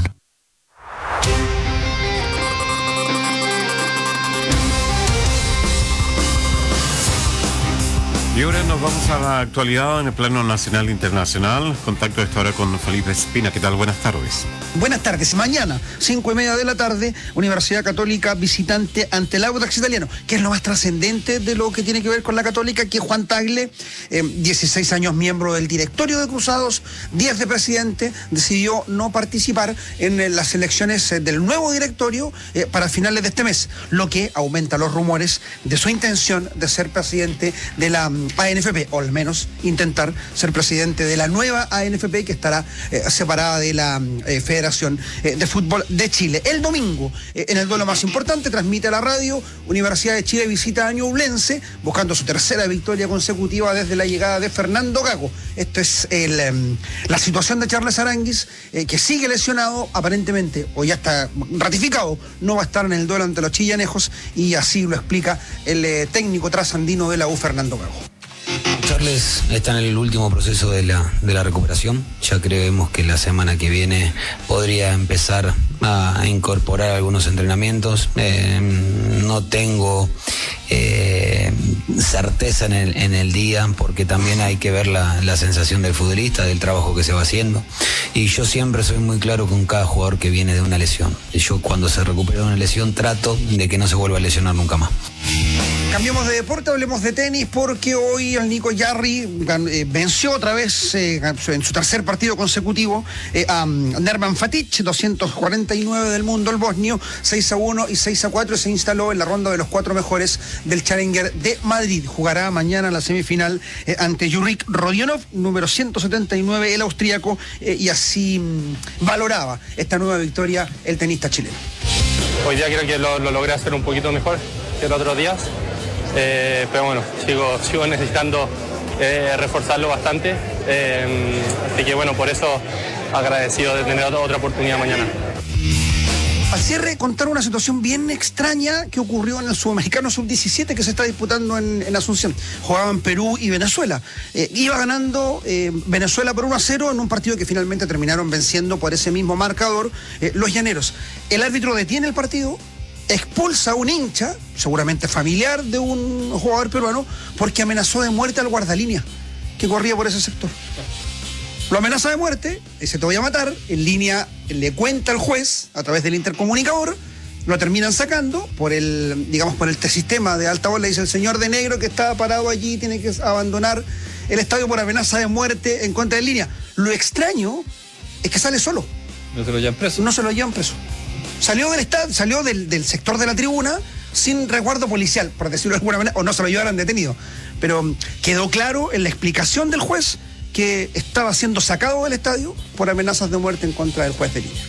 Y ahora nos vamos a la actualidad en el plano nacional e internacional. Contacto a esta hora con Felipe Espina. ¿Qué tal? Buenas tardes. Buenas tardes. Mañana, 5:30 de la tarde, Universidad Católica visitante ante el Audax Italiano, que es lo más trascendente de lo que tiene que ver con la Católica, que Juan Tagle, 16 años miembro del directorio de Cruzados, 10 de presidente, decidió no participar en las elecciones del nuevo directorio para finales de este mes, lo que aumenta los rumores de su intención de ser presidente de la ANFP, o al menos intentar ser presidente de la nueva ANFP, que estará separada de la Federación de Fútbol de Chile. El domingo, en el duelo más importante, transmite a la radio, Universidad de Chile visita a Ñublense, buscando su tercera victoria consecutiva desde la llegada de Fernando Gago. Esto es la situación de Charles Aránguiz, que sigue lesionado, aparentemente, o ya está ratificado, no va a estar en el duelo ante los chillanejos, y así lo explica el técnico trasandino de la U, Fernando Gago. Charles está en el último proceso de la recuperación. Ya creemos que la semana que viene podría empezar a incorporar algunos entrenamientos. No tengo certeza en el día, porque también hay que ver la sensación del futbolista, del trabajo que se va haciendo. Y yo siempre soy muy claro con cada jugador que viene de una lesión. Yo, cuando se recupera de una lesión, trato de que no se vuelva a lesionar nunca más. Cambiemos de deporte, hablemos de tenis, porque hoy el Nico Jarry venció otra vez en su tercer partido consecutivo a Nerman Fatic, 249 del mundo, el bosnio, 6-1 y 6-4, y se instaló en la ronda de los 4 mejores del Challenger de Madrid. Jugará mañana en la semifinal ante Juric Rodionov, número 179, el austríaco, y así valoraba esta nueva victoria el tenista chileno. Hoy día creo que lo logré hacer un poquito mejor que los otros días, pero bueno, sigo necesitando reforzarlo bastante, así que bueno, por eso agradecido de tener otra oportunidad mañana. Al cierre, contar una situación bien extraña que ocurrió en el Sudamericano Sub-17 que se está disputando en Asunción. Jugaban Perú y Venezuela. Iba ganando Venezuela por 1-0 en un partido que finalmente terminaron venciendo por ese mismo marcador los llaneros. El árbitro detiene el partido, expulsa a un hincha, seguramente familiar de un jugador peruano, porque amenazó de muerte al guardalínea que corría por ese sector. Lo amenaza de muerte, dice: te voy a matar. En línea le cuenta al juez a través del intercomunicador, lo terminan sacando por el sistema de altavoz. Le dice: el señor de negro que estaba parado allí tiene que abandonar el estadio por amenaza de muerte en contra de línea. Lo extraño es que sale solo. ¿No se lo llevan preso? No se lo llevan preso. Salió del estadio, salió del sector de la tribuna sin resguardo policial, por decirlo de alguna manera, o no se lo llevaran detenido. Pero quedó claro en la explicación del juez que estaba siendo sacado del estadio por amenazas de muerte en contra del juez de línea.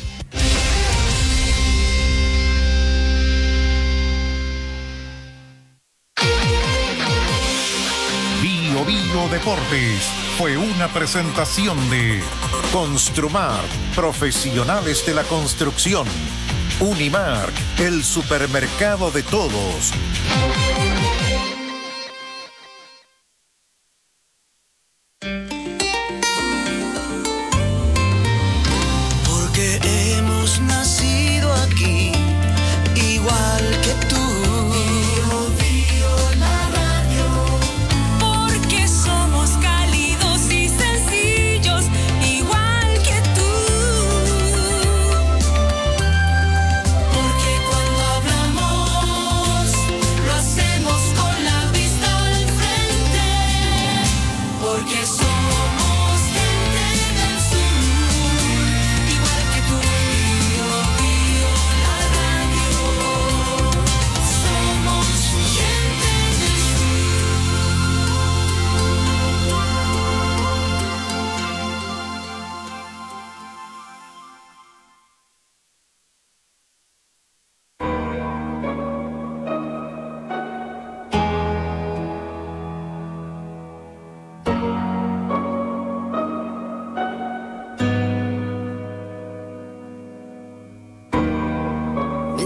Bio Bio Deportes fue una presentación de Construmart, profesionales de la construcción. Unimark, el supermercado de todos. Porque somos cálidos y sencillos, igual que tú.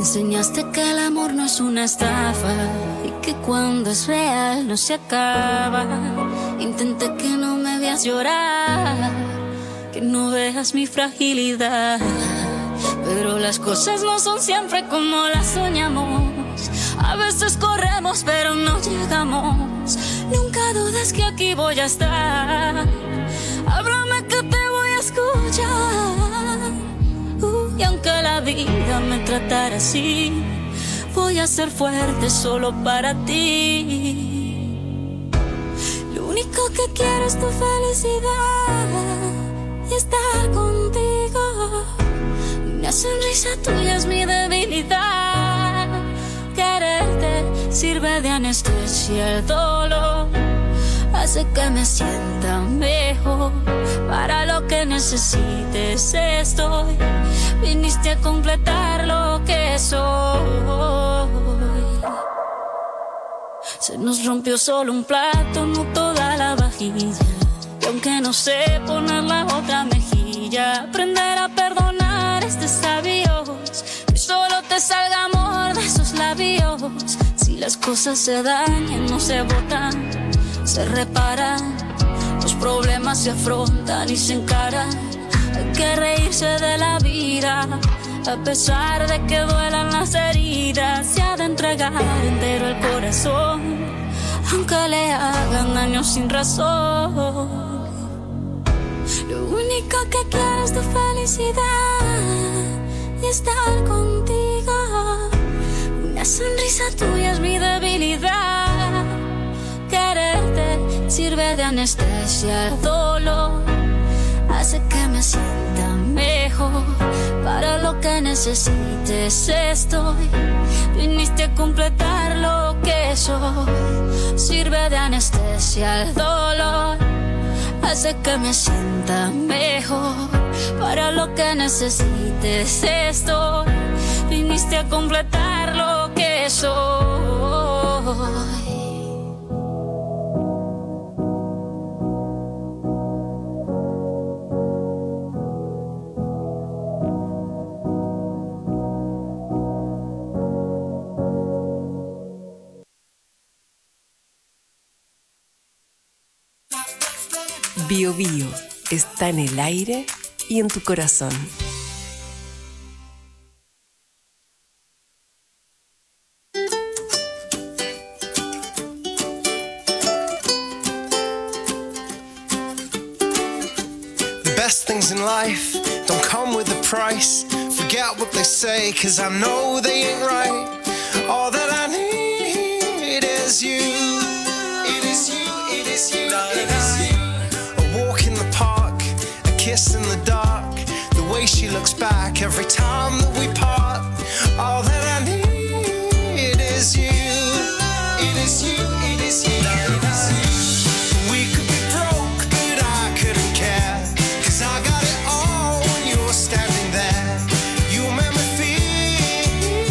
enseñaste que el amor no es una estafa y que cuando es real no se acaba. Intenté que no me veas llorar, que no veas mi fragilidad, pero las cosas no son siempre como las soñamos. A veces corremos pero no llegamos. Nunca dudes que aquí voy a estar. Háblame que te voy a escuchar. Y aunque la vida me tratara así, voy a ser fuerte solo para ti. Lo único que quiero es tu felicidad y estar contigo. Una sonrisa tuya es mi debilidad. Quererte sirve de anestesia el dolor, hace que me sienta mejor. Para lo que necesites estoy. Viniste a completar lo que soy. Se nos rompió solo un plato, no toda la vajilla. Y aunque no sé poner la otra mejilla, aprender a perdonar es de sabios. Que solo te salga amor de esos labios. Si las cosas se dañan, no se botan, se reparan. Los problemas se afrontan y se encaran. Hay que reírse de la vida, a pesar de que duelan las heridas. Se ha de entregar entero el corazón, aunque le hagan daño sin razón. Lo único que quiero es tu felicidad y estar contigo. Una sonrisa tuya es mi debilidad. Quererte sirve de anestesia el dolor, hace que me sienta mejor. Para lo que necesites estoy. Viniste a completar lo que soy. Sirve de anestesia el dolor, hace que me sienta mejor. Para lo que necesites estoy. Viniste a completar lo que soy. Bio Bio está en el aire y en tu corazón. The best things in life don't come with a price. Forget what they say, 'cause I know they ain't right. All that I need is you. It is you, it is you, it is you. Kiss in the dark, the way she looks back every time that we part. All that I need is you. It is you, it is you, it is you. We could be broke, but I couldn't care, 'cause I got it all when you're standing there. You make me feel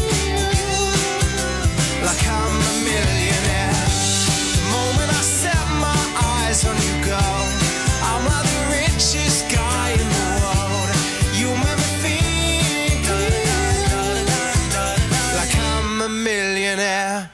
like I'm a millionaire. The moment I set my eyes on you, girl, I'm like the richest guy in the world. You make me feel like I'm a millionaire.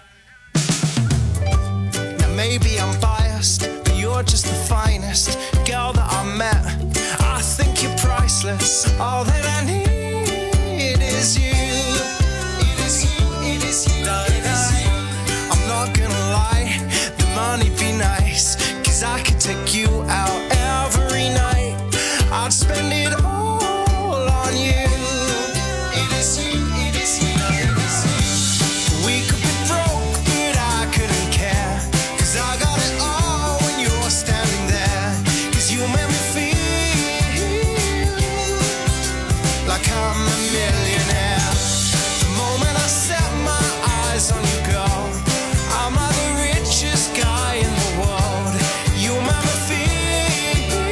Now maybe I'm biased, but you're just the finest girl that I met. I think you're priceless. All that I need is you. It is you, it is you, it is you. I'm not gonna lie, the money'd be nice, 'cause I could take you out every night. I'd spend it all on you. It is you, it is you, it is you. We could be broke, but I couldn't care, 'cause I got it all when you're standing there. 'Cause you make me feel like I'm a millionaire. The moment I set my eyes on you, girl, I'm like the richest guy in the world. You make me feel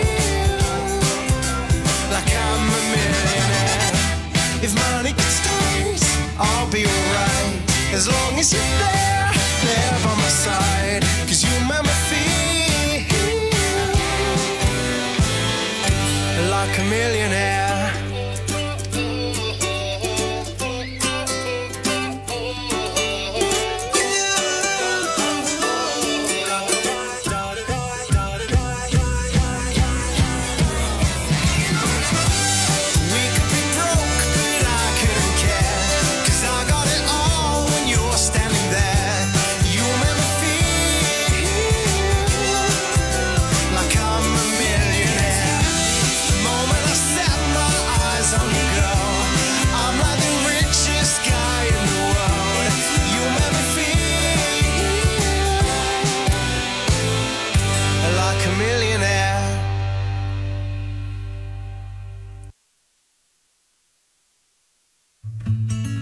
like I'm a millionaire. If money can start, I'll be alright, as long as you're there, there by my side. 'Cause you make me feel like a millionaire.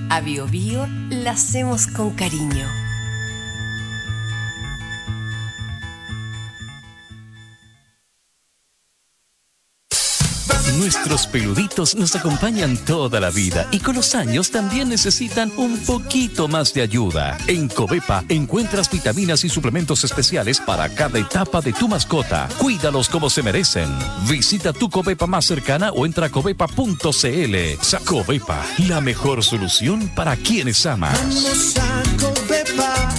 A Bio Bio la hacemos con cariño. Nuestros peluditos nos acompañan toda la vida y con los años también necesitan un poquito más de ayuda. En Covepa encuentras vitaminas y suplementos especiales para cada etapa de tu mascota. Cuídalos como se merecen. Visita tu Covepa más cercana o entra a covepa.cl. Covepa, la mejor solución para quienes amas. Vamos a Covepa.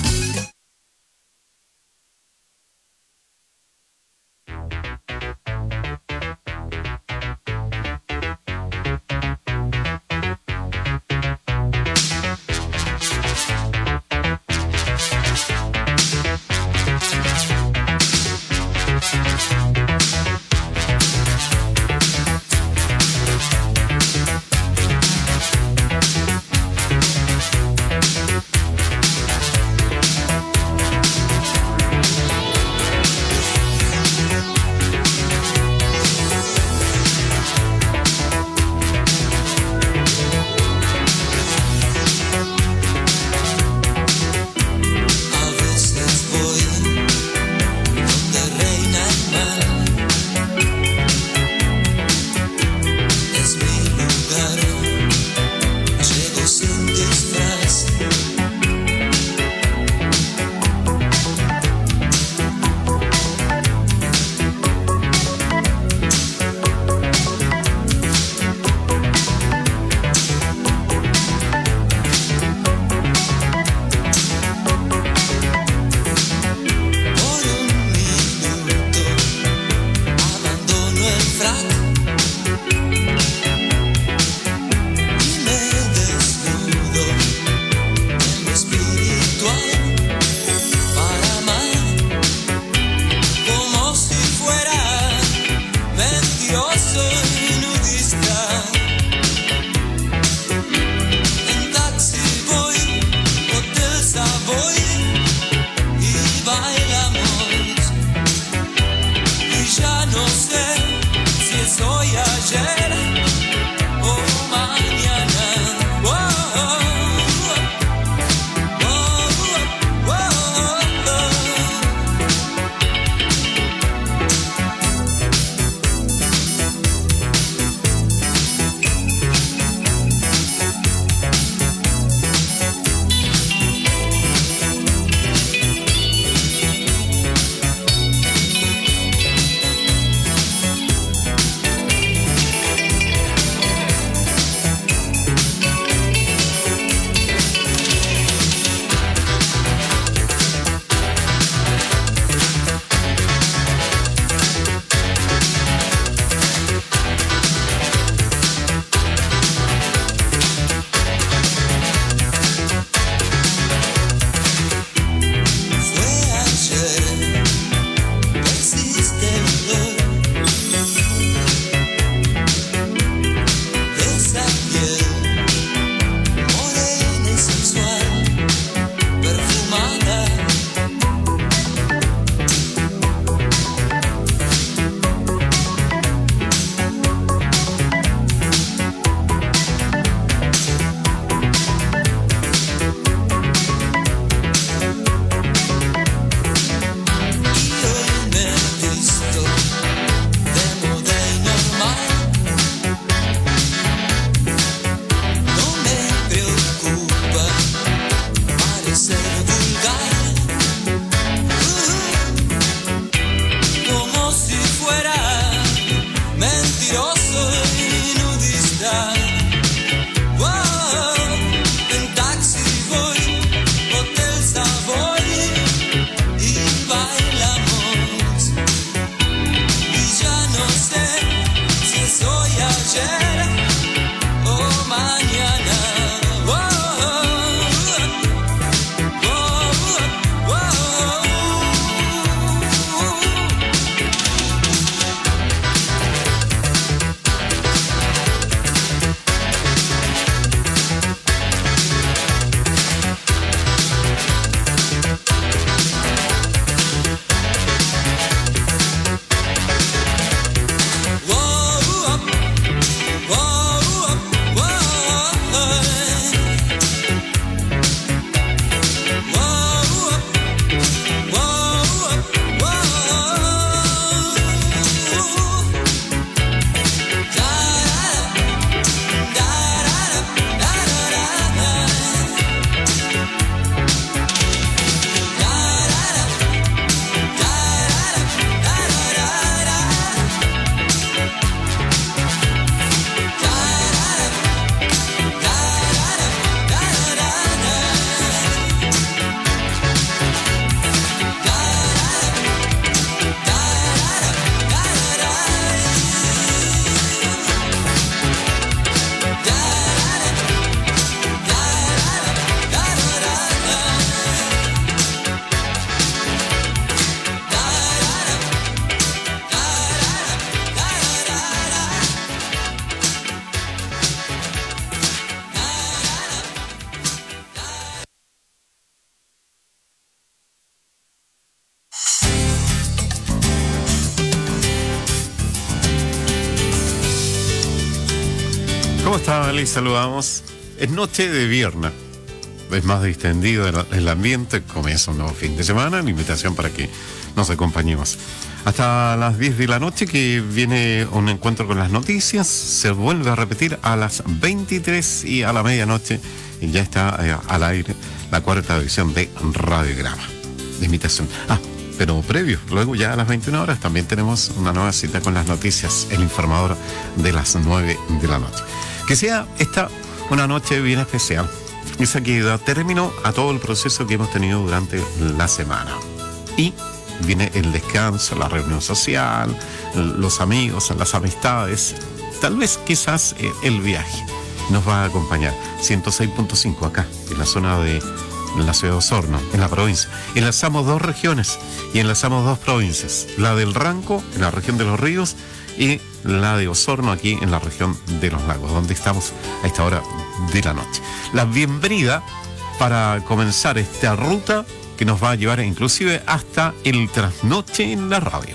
¿Cómo está? Les saludamos. Es noche de viernes. Es más distendido el ambiente. Comienza un nuevo fin de semana. La invitación para que nos acompañemos hasta las 10 de la noche, que viene un encuentro con las noticias. Se vuelve a repetir a las 23 y a la medianoche. Y ya está al aire la cuarta edición de Radiograma. De invitación. Pero previo, luego ya a las 21 horas también tenemos una nueva cita con las noticias, el informador de las 9 de la noche. Que sea esta una noche bien especial, esa que da término a todo el proceso que hemos tenido durante la semana. Y viene el descanso, la reunión social, los amigos, las amistades, tal vez quizás el viaje nos va a acompañar. 106.5 acá, en la zona de la ciudad de Osorno, en la provincia. Enlazamos dos regiones y enlazamos dos provincias, la del Ranco, en la región de Los Ríos, y la de Osorno, aquí en la región de Los Lagos, donde estamos a esta hora de la noche. La bienvenida para comenzar esta ruta que nos va a llevar inclusive hasta el trasnoche en la radio.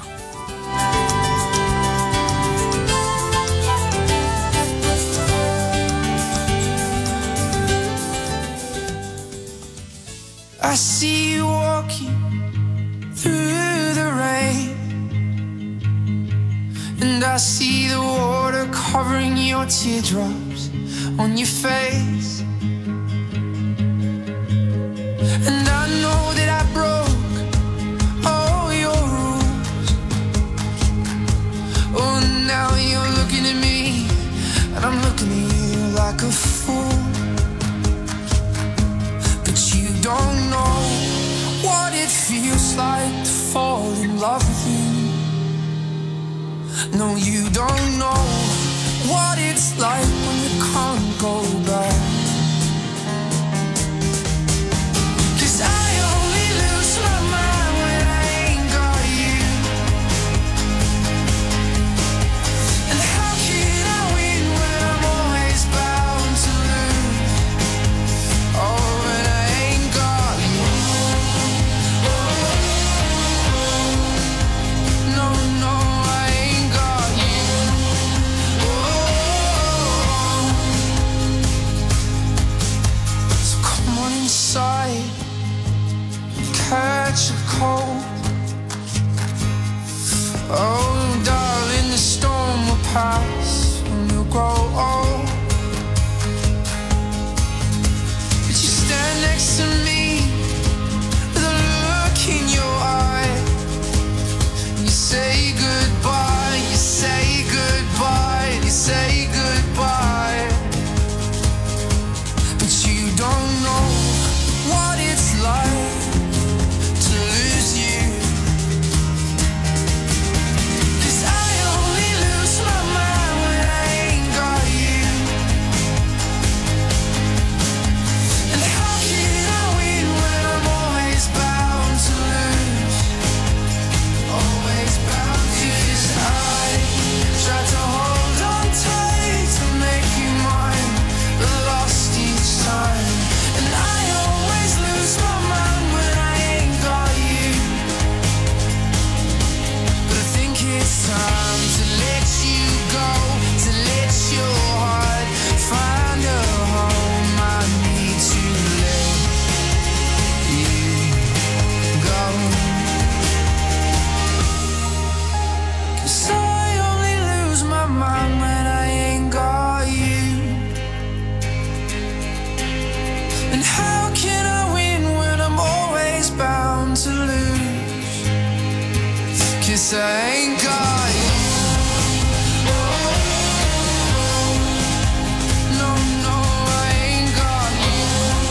I see you walking through the rain, and I see the water covering your teardrops on your face. And I know that I broke all your rules. Oh, now you're looking at me, and I'm looking at you like a fool. Don't know what it feels like to fall in love with you. No, you don't know what it's like when you can't go back. 'Cause I only lose my mind when I ain't got you. And how can I win when I'm always bound to lose? Oh, catch a cold. Oh, darling, the storm will pass and you'll grow old. But you stand next to me with a look in your eye. You say goodbye, you say goodbye, you say goodbye. But you don't know what it's like to lose you. 'Cause I only lose my mind when I ain't got you. And how can I win when I'm always bound to lose? Always bound to lose. I try to hold on tight to make you mine, but lost each time. And I always lose my mind when I ain't got you. But I think it's time to let you go, to let your heart find a home. I need to let you go. 'Cause I only lose my mind when I ain't got you. And how can I win when I'm always bound to lose? 'Cause I ain't got you. No, no, I ain't got you.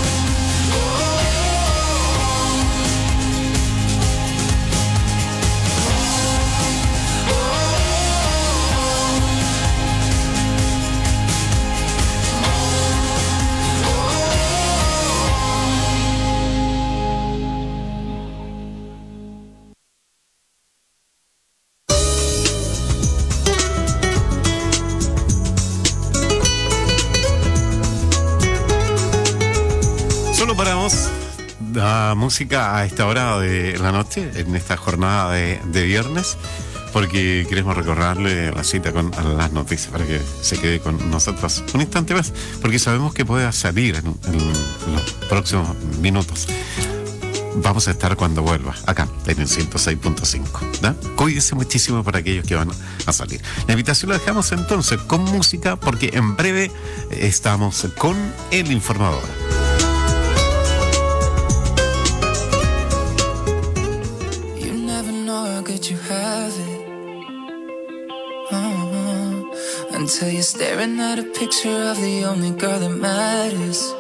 Paramos la música a esta hora de la noche, en esta jornada de viernes, porque queremos recordarle la cita con las noticias para que se quede con nosotros un instante más, porque sabemos que puede salir en los próximos minutos. Vamos a estar cuando vuelva, acá, en el 106.5. Cuídense muchísimo para aquellos que van a salir. La invitación la dejamos entonces con música, porque en breve estamos con el informador. You never know how good you have it. Until you're staring at a picture of the only girl that matters.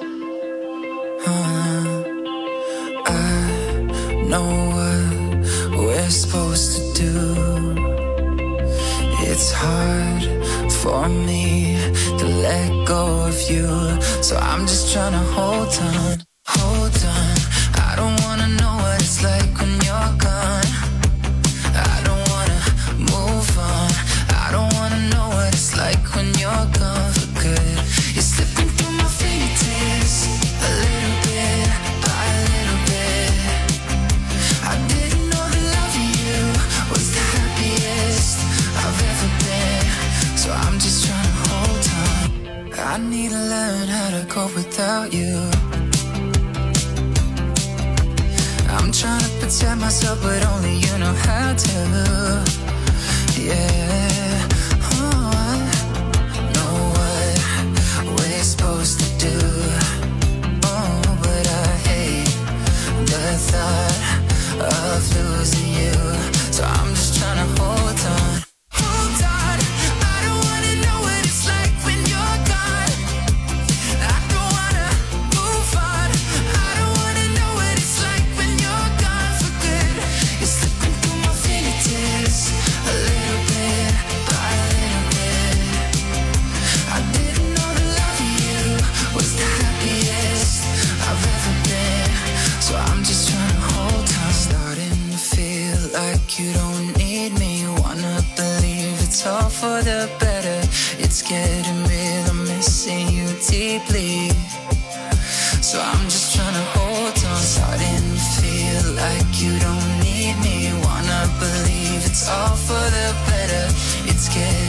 Know what we're supposed to do. It's hard for me to let go of you, so I'm just trying to hold on, hold on. I don't wanna know what it's like when you're gone. I don't wanna move on. I don't wanna know what it's like when you're gone for good. You're slipping through my fingertips a little bit by a little bit. I didn't know that loving you was the happiest I've ever been, so I'm just trying to hold on. I need to learn how to cope without you. I'm trying to protect myself, but only you know how to. Yeah, I know what we're supposed to do. Oh, but I hate the thought of losing you, so I'm just trying to hold on. Hold on, I don't wanna know what it's like when you're gone. I don't wanna move on. I don't wanna know what it's like when you're gone for good. You're slipping through my fingertips a little bit by a little bit. I didn't know that loving you was the happiest I've ever been, so I'm just trying to hold on. Starting to feel like you don't need me. Wanna believe it's all for the better. It's getting real, I'm missing you deeply, so I'm just trying to hold on. Starting to feel like you don't need me. Wanna believe it's all for the better. It's getting